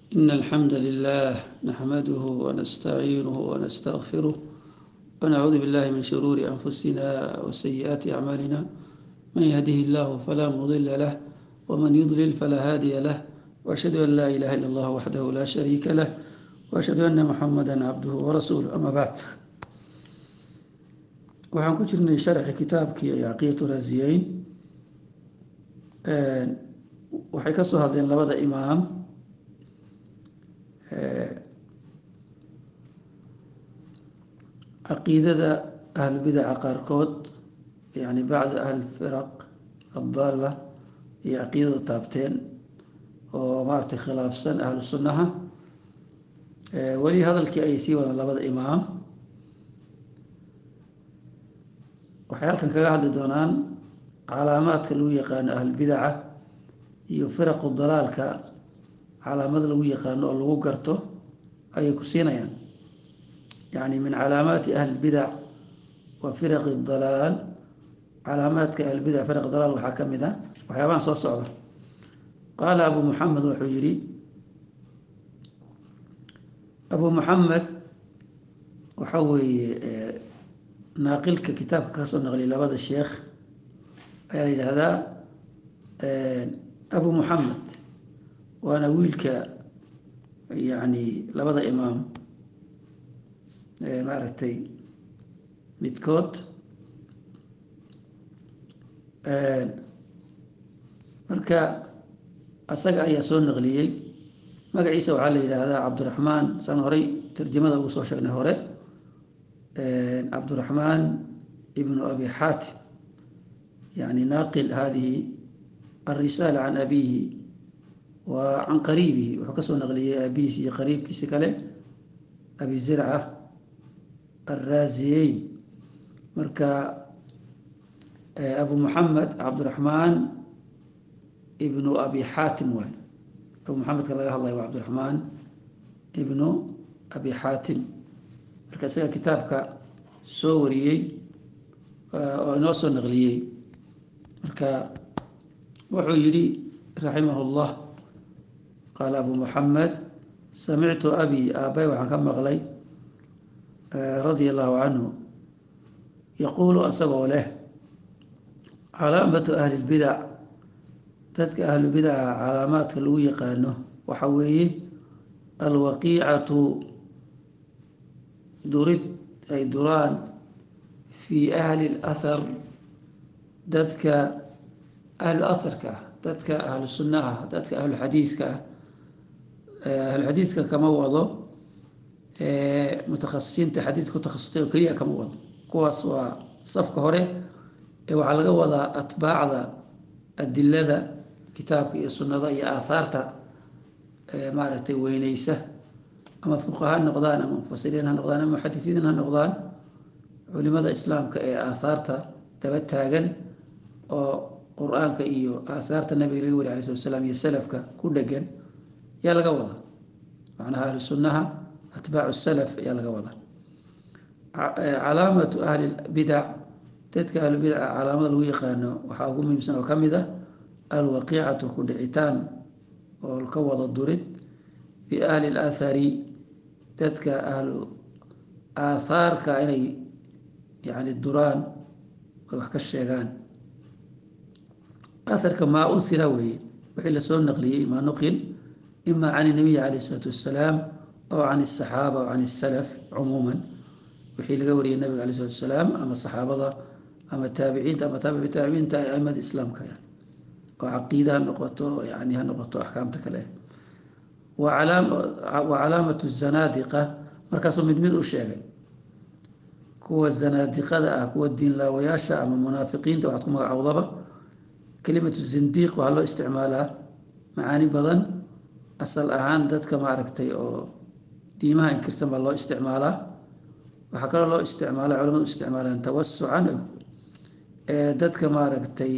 إن الحمد لله نحمده ونستعينه ونستغفره ونعوذ بالله من شرور أنفسنا وسيئات أعمالنا. من يهده الله فلا مضل له ومن يضلل فلا هادي له، وأشهد أن لا إله إلا الله وحده لا شريك له، وأشهد أن محمدا عبده ورسوله. أما بعد، waxaan ku jirnay sharxi kitaabkii Caqiidatu Raasiyayn. waxay ka soo hadleen labada imaam caqiidada ahlulbidaca qaarkood, yani bacda ahlilfiraq addaala iyo caqiidadu taabteen oo maaragtay khilaafsan ahlu sunnaha. weli hadalkii ayay sii wadaan labada imaam. waxay halkan kaga hadli doonaan calaamaadka lagu yaqaano ahlulbidaca iyo firaqu dalaalka calaamad lagu yaqaano oo lagu garto ayay ku siinayaan. yani min calaamaati ahlilbidac wa firaqi dalaal, calaamaadka ahlulbidac firaq dalaal waxaa ka mid a waxyaabahan soo socda. qaala abu muxamed wuxuu yihi, abu muxamed waxa weeye naaqilka kitaabka kasoo naqliyay labada sheekh ayaa la yidhaahdaa abu muxamed, waana wiilka yani labada imaam maaragtay midkood. marka asaga ayaa soo naqliyey. magaciisa waxaa la yidhaahdaa cabdiraxmaan, saan horey tarjamada ugu soo sheegnay hore, cabdiraxmaan ibnu abi xaatim, yani naaqil hadihi alrisaala can abihi wa can qariibihi. wuxuu kasoo naqliyey aabihiisi iyo qariibkiisi kale, abi zirca alraasiyeyn. marka abu muxamed cabdiraxmaan ibnu abi xaatim waay. abu muxamedka laga hadlayo waa cabdiraxmaan ibnu abi xaatim. marka isaga kitaabka soo wariyey oo inoo soo naqliyey. marka wuxuu yihi raximah llah, qaala abu muxamed samictu abi, aabay waxaan ka maqlay radia allahu canhu, yaquulu asagoo leh, calaamatu ahli lbidac, dadka ahlubidaca calaamaadka lagu yaqaano waxa weeye alwaqiicatu, durid ay duraan fii ahli lahar, dadka ahlu aharka ah, dadka ahlu sunnaha, dadka ahlu xadiiska ah. ahlu xadiiska kama wado mutakhasisiinta xadiiska ku takhasustay oo keliya kama wado, kuwaas waa safka hore. waxaa laga wadaa atbaacda adilada kitaabka iyo sunnada iyo aahaarta maaragtay weyneysa, ama fuqaha ha noqdaan, ama mufasiriin ha noqdaan, ama muxadisiin ha noqdaan, culimada islaamka ee aahaarta daba taagan oo qur-aanka iyo aahaarta nabiga laga wari alay slat slaam iyo salafka ku dhegan yaa laga wadaa. macnaha ahlu sunnaha atbaacu salaf ayaa laga wadaa. calaamatu ahli bidac, dadka ahlubidaca calaamada lagu yaqaano waxaa ugu muhiimsan oo kamid ah alwaqiicatu, ku dhicitaan oo ka wada durid fi ahli lahari, dadka ahlu aahaarka inay yani duraan ay wax ka sheegaan. aharka maa usira weeye, wixii lasoo naqliyey, maa nuqil ima can nabiyi calayh isalaatu wassalaam aw can asaxaaba aw can salaf cumuuman, wixii laga wariyay nabiga alay salatu wasalaam ama saxaabada ama taabiciinta ama taabici taabiciinta ee aimada islaamka, yani oo caqiida ha noqoto, yani ha noqoto axkaamta kale. wa calaamatu zanaadiqa, markaasuu mid mid u sheegay kuwa zanaadiqada ah, kuwa diinlaawayaasha ama munaafiqiinta, waxaad ku magacowdaba. kelimatu zindiiq waxaa loo isticmaalaa macaani badan. asal ahaan dadka maaragtay oo diimaha inkirsan baa loo isticmaalaa. waxaa kaloo loo isticmaala, culamadu isticmaalaan tawasucan, dadka maaragtay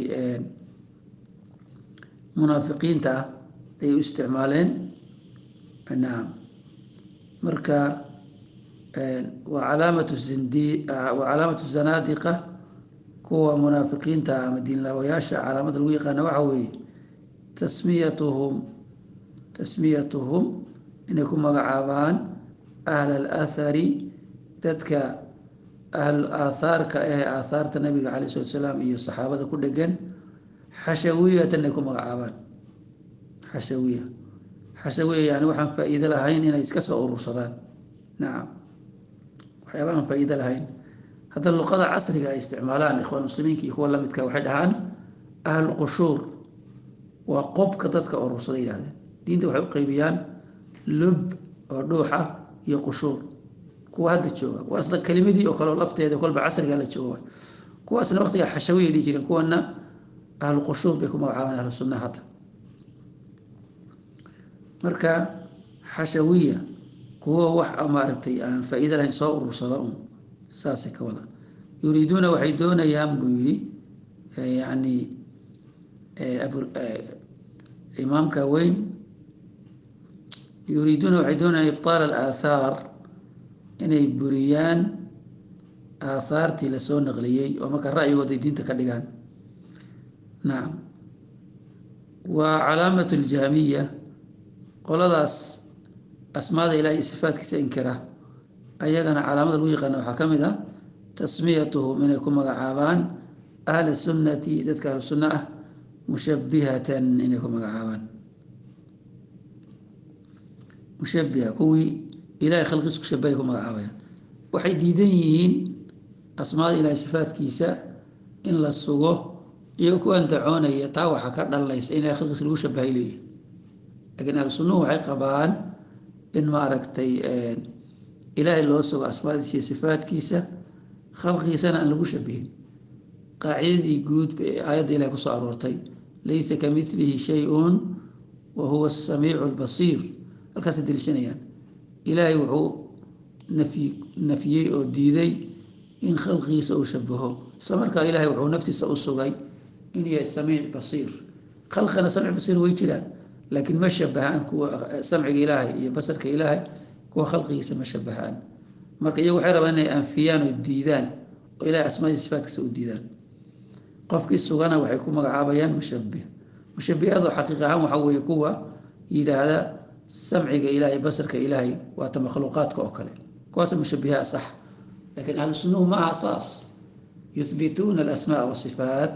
munaafiqiinta ah ayay u isticmaaleen. nacam. marka waa calaamatu zanaadiqa, kuwa munaafiqiinta ama diinlaawayaasha calaamada lagu yaqaana waxa weeye tasmiyatuhum inay ku magacaabaan ahla alathari dadka ahl aathaarka ee aathaarta nabiga caleyh salatu wasalaam iyo saxaabada ku dhegan xashawiyatan inay ku magacaabaan xashawiya xashawiya yani waxaan faa-iido lahayn inay iska soo urursadaan nacam waxyaaba aan faa-iido lahayn hadda luqada casriga ay isticmaalaan ikhwaan muslimiinka iyo kuwa lamidka waxay dhahaan ahl qushuur waa qobka dadka urursada yidhahdeen diinta waxay u qeybiyaan lub oo dhuuxa iyo qushuur kuwa hadda jooga waa isla kelimadii oo kale lafteeda kolba casriga la jooga kuwaasna waqtiga xashawiya dhihi jireen kuwana ahlu qushuur bay ku magacaabaan ahlu sunna hadda marka xashawiya kuwa wax maaragtay aan faa-iido lahayn soo urursada un saasay ka wada yuriiduuna waxay doonayaan buu yidhi yani imaamka weyn yuriiduuna waxay doonayaan ibtaal alaathaar inay buriyaan aathaartii lasoo naqliyey oo marka ra'yigooday diinta ka dhigaan nacam waa calaamat ljahmiya qoladaas asmaada ilahi iyo sifaatkiisa inkira ayagana calaamada lagu yaqaana waxaa ka mid ah tasmiyatuhum inay ku magacaabaan ahla sunnati dadka ahlu sunna ah mushabihatan inay ku magacaabaan mushabiha kuwii ilahay khalqiis ku shabahay ku magacaabayaan waxay diidan yihiin asmaada ilahay sifaatkiisa in la sugo iyo kuwan dacoonaya taa waxaa ka dhalanaysa in ilahay khalqiis lagu shabahay leeyihin laakiin ahlu sunnuhu waxay qabaan in maaragtay ilaahay loo sugo asmaadiisa iyo sifaatkiisa khalqiisana aan lagu shabihin qaacidadii guud ee aayadda ilahay kusoo aroortay laysa ka milihi shay-un wa huwa asamiicu albasiir halkaasay deliishanayaan ilaahay wuxuu nafyey oo diiday in khalqigiisa uu shabaho isla markaa ilaahay wuxuu naftiisa u sugay inuu yahay samiic basiir khalqina samiic basiir way jiraan laakiin ma shabahaan kuwa samciga ilaahay iyo basarka ilaahay kuwa khalqigiisa ma shabahaan marka iyagu waxay rabaan inay anfiyaan oo diidaan oo ilahay asmaadiisa sifaatkiisa u diidaan qofkii sugana waxay ku magacaabayaan mushabih mushabihadu xaqiiq ahaan waxaa weeye kuwa yidhaahda samciga ilaahay basarka ilaahay waata makhluuqaadka oo kale kuwaasa mushabihaa sax laakiin ahlu sunnuhu ma aha saas yuthbituuna alasmaa wasifaat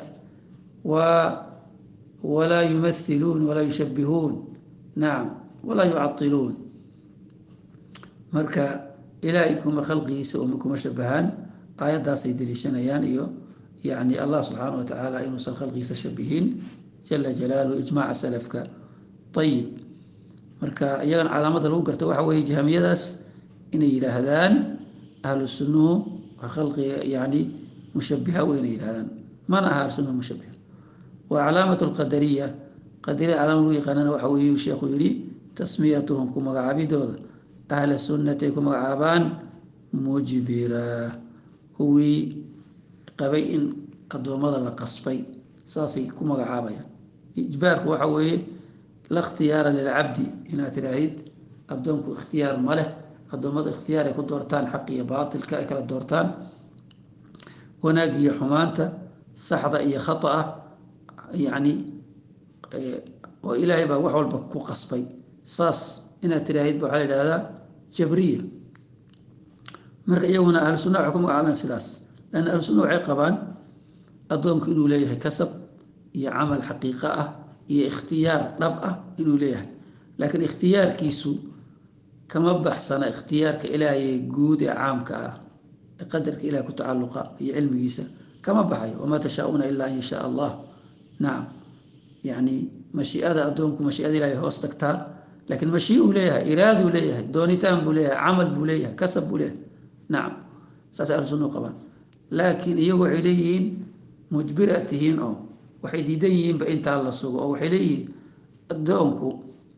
walaa yumathiluun walaa yushabihuun nacam walaa yucailuun marka ilaahay kuma khalqigiisa kuma shabahaan aayaddaasay deliishanayaan iyo yani allah subxaana watacaala inuusan khalqigiisa shabihin jala jalaaluhu ijmaaca salafka ayib marka iyagana calaamada lagu garta waxa weeye jahmiyadaas inay yidhaahdaan ahlu sunnuhu waa khalqiga yani mushabiha weynay yidhahdaan mana aha ahlu sunnuhu mushabiha wa calaamat lqadariya qadariyada calaama lagu yaqaanana waxa weeye sheekhu yidhi tasmiyatuhum ku magacaabidooda ahla sunnati ay ku magacaabaan mujbira kuwii qabay in addoommada la qasbay saasay ku magacaabayaan ijbaarku waxa weeye la ikhtiyaara lilcabdi inaad tiraahid addoonku ikhtiyaar ma leh addoommada ikhtiyaar ay ku doortaan xaq iyo baatilka ay kala doortaan wanaag iyo xumaanta saxda iyo khata'a yani oo ilaahay baa wax walba ku qasbay saas inaad tiraahid ba waxaa la yidhahdaa jabriya marka iyaguna ahlu sunna waxay ku magacaabeen sidaas lanna ahlu sunna waxay qabaan addoonku inuu leeyahay kasab iyo camal xaqiiqa ah iyo ikhtiyaar dhab ah inuu leeyahay laakiin ikhtiyaarkiisu kama baxsana ikhtiyaarka ilaahay guud ee caamka ah ee qadarka ilahay ku tacalluqa iyo cilmigiisa kama baxayo wamaa tashaa-uuna ilaa an yashaa allah nacam yani mashiiada addoonku mashiiada ilahay hoos tagtaa laakiin mashiiuu leeyahay iraaduu leeyahay doonitaan buu leeyahay camal buu leeyahay kasab buu leeyahay nacam saas ahlu sunna u qabaan laakiin iyagu waxay leeyihiin mujbira tihiin oo waxay diidan yihiinba intaa la sugo oo waxay leeyihiin addoonku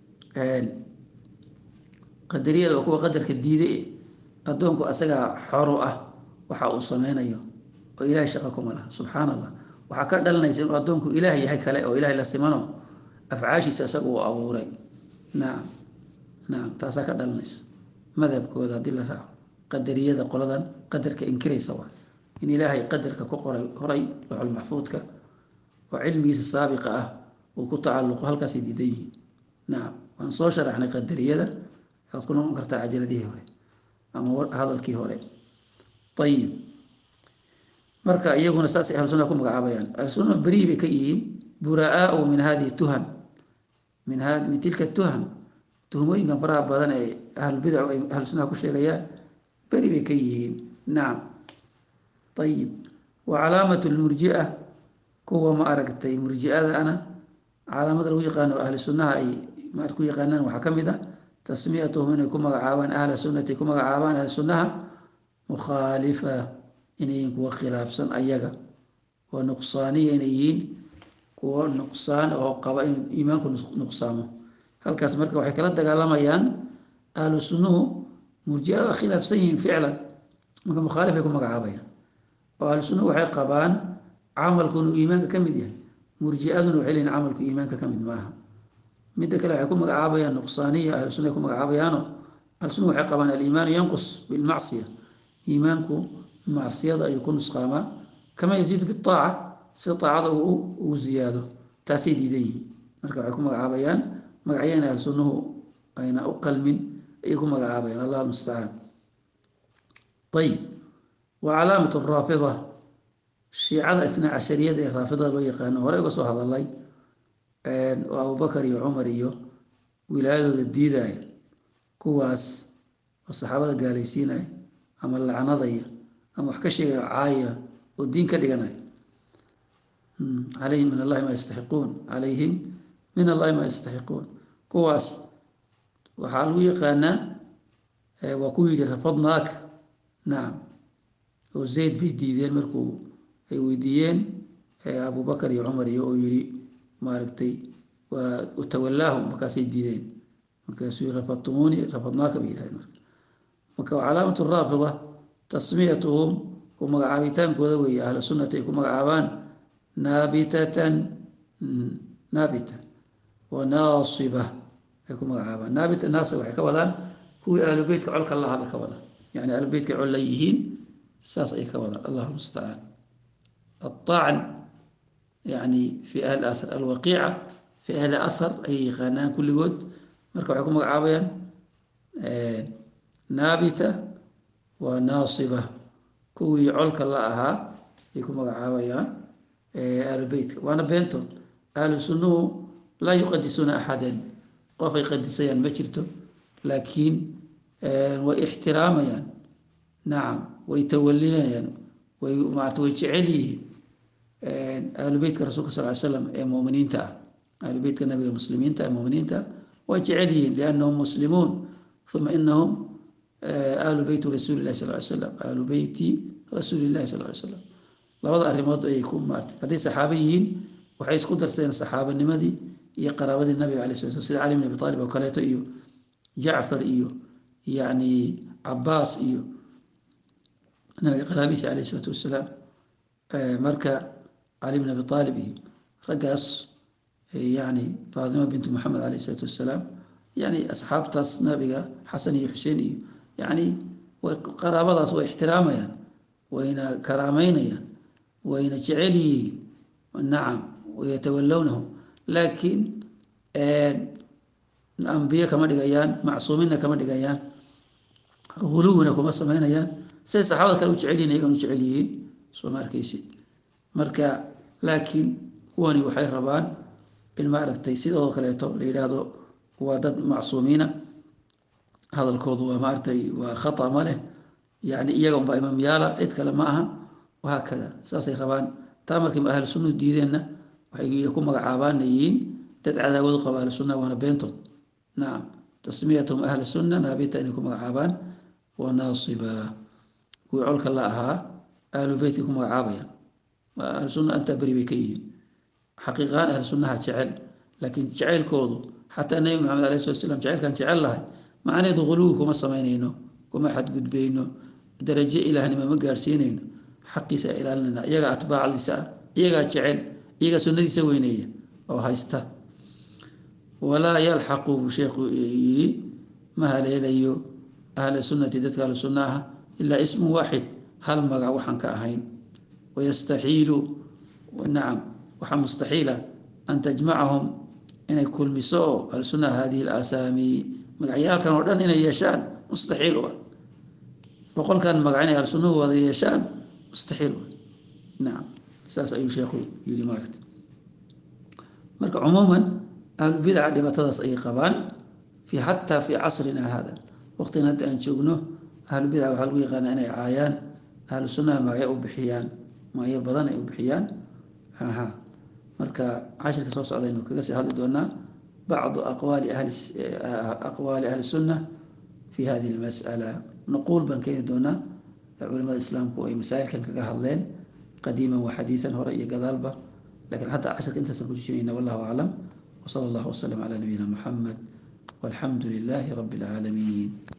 qadariyada waa kuwa qadarka diiday addoonku asagaa xoro ah waxa uu sameynayo oo ilaahay shaqa kuma laha subxaan allah waxaa ka dhalanaysa inuu addoonku ilaah yahay kale oo ilahay la simano afcaashiisa isaga uu abuuray nacam nacam taasaa ka dhalanaysa madhabkooda haddii la raaco qadariyada qoladan qadarka inkiraysa waa in ilaahay qadarka ku qoray horay loxol maxfuudka oo cilmigiisa saabiqa ah uu ku tacalluqo halkaasay diidan yihiin nacam waan soo sharaxnay qadariyada يكون كرتا عجلته هوري أما هذا الكي هوري طيب مركا يجون أساس أهل السنة كم عابيان السنة بريء بكيين براء من هذه التهم من تلك التهم تهمين كان فرع بدن أهل البدع وأهل السنة كل شيء بريء بكيين نعم طيب وعلامة المرجئة كوا ما أركتي مرجئة أنا علامة الويقان أهل السنة أي ما أركو يقانان وحكمده تسميتهم إن يكون عابان أهل السنة يكون عابان أهل السنة مخالفة إن يكون خلاف سن أيجا ونقصانية إنيين كوا نقصان أو قبائل إيمانكم نقصانه هل كاسمرك وحكلات دجال ميان أهل السنة مرجئة خلاف سيء فعلا مخالف يكون عابان وأهل السنة وحي قبان عمل كونوا إيمانك كمديه مرجئة وحلين عمل إيمانك كمد معها مدة كلا يكون مقعابيان نقصانية أهل السنة يكون مقعابيانه أهل السنة وحي قبان الإيمان ينقص بالمعصية إيمانكم معصية يكون نسقاما كما يزيد بالطاعة سطاعة وزيادة تأسيد يديه مركب يكون مقعابيان مقعيان أهل السنة أين أقل من يكون مقعابيان الله المستعان طيب وعلامة الرافضة الشيعة 12 الرافضة لو يقانون ولا يقصوا هذا الله وأبو بكر وعمر ولاده الديدة كواس والصحابة الجالسين أما العنضية أما حكشي عاية والدين كدينا عليهم من الله ما يستحقون عليهم من الله ما يستحقون كواس وحالو يقانا وكوي رفضناك نعم وزيد بيديدين مركو أي ويديين أبو بكر وعمر يري معرفتي وتولاهم مكاسي الدينين مكاسي رفضتموني رفضناك بإله مكا علامة الرافضة تسميتهم كما عابتان كذوي أهل السنة كما عابان نابتة وناصبة كما عابان نابتة ناصبة كوالان هو أهل بيت كعلق الله بكوالان يعني أهل بيت كعليهين ساس أي كوالان الله المستعان الطعن يعني في أهل الأثر الوقيعة في أهل الأثر أي خانان كل جود مركب حكم عابيا نابتة وناصبة كوي علك الله يكون عابيا أهل البيت وأنا بنتم أهل السنة لا يقدسون أحدا قف يقدسيان مجرته لكن واحتراما يعني نعم ويتوليان يعني ويجعليه أهل بيت الرسول صلى الله عليه وسلم مؤمنين أهل بيت النبي المسلمين مؤمنين وجعلهم لأنهم مسلمون ثم إنهم أهل بيت رسول الله صلى الله عليه وسلم أهل بيت رسول الله صلى الله عليه وسلم لوضع الرماد يكون مارت هذه صحابيين وحيث قدر سين صحابة النمدي يقرأ ودي النبي عليه الصلاة والسلام سيد علي بن أبي طالب وكالته جعفر يعني عباس النبي قرابيس عليه الصلاة والسلام مركا علي بن أبي طالب رقص يعني فاطمة بنت محمد عليه الصلاة والسلام يعني أصحاب تاس نبي حسن حسين يعني وقرابة واحترامه يعني وين كرامين يعني وين جعلي نعم ويتولونهم لكن الأنبياء كما دقيان معصومين كما دقيان غلونا كما سمعنا سي صحابة كانوا جعلين يكونوا جعليين سو ماركيسي مركا لكن كواني وحي ربان المعركتي سيدو كليتو ليلادو ودد معصومين هذا الكود ومارتي وخطأ ماله يعني إياهم بإمام يالا عيد كلام معها وهكذا ساسي ربان تامركم أهل السنة ديدنا وحي يكون مقعابان نيين تدعى وذقب أهل السنة وانا بينتم نعم تسميتهم أهل السنة نابتا أن يكون مقعابان وناصبا ويعولك الله أهل بيتكم مقعابا أهل السنة أنت بري بكيين حقيقة أهل السنة جعل لكن جعل كودو حتى النبي محمد عليه الصلاة والسلام جعل كان جعل الله معنى دغلوه كما سمينينه كما حد قد بينه درجة إلى هنما مقارسينين حقي سائل لنا يقع أتباع لساء يقع جعل يقع سنة سوينية أو هايسته ولا يلحق شيخ مهل يديو أهل السنة تدك أهل السنة إلا اسم واحد هل مقع وحن كأهين ويستحيل ونعم وحن مستحيلة أن تجمعهم إن يكون مسوء السنة هذه الأسامي magacyaalkan oo dhan inay yeeshaan mustaxiil wa boqolkan magac inay ahlu sunnuhu wada yeeshaan mustaxiil wa nacam saas ayuu sheekhu yidhi maaragta marka cumuuman ahlulbidaca dhibaatadaas ayay qabaan xataa fi casrina hada waqtigan hadda aan joogno ahlulbidaca waxaa lagu yaqaanaa inay caayaan ahlu sunnaha magacyo u bixiyaan magacyo badan ay u bixiyaan marka cashirka soo socdaynu kaga sii hadli doonaa bacdu aqwaali ahli sunna fi hadihi almas'ala nuquul baan keeni doonaa culimada islaamku ay masaa'ilkan kaga hadleen qadiiman wa xadiisan hore iyo gadaalba لكن حتى عشر أنت سنقول والله أعلم وصلى الله وسلم على نبينا محمد والحمد لله رب العالمين.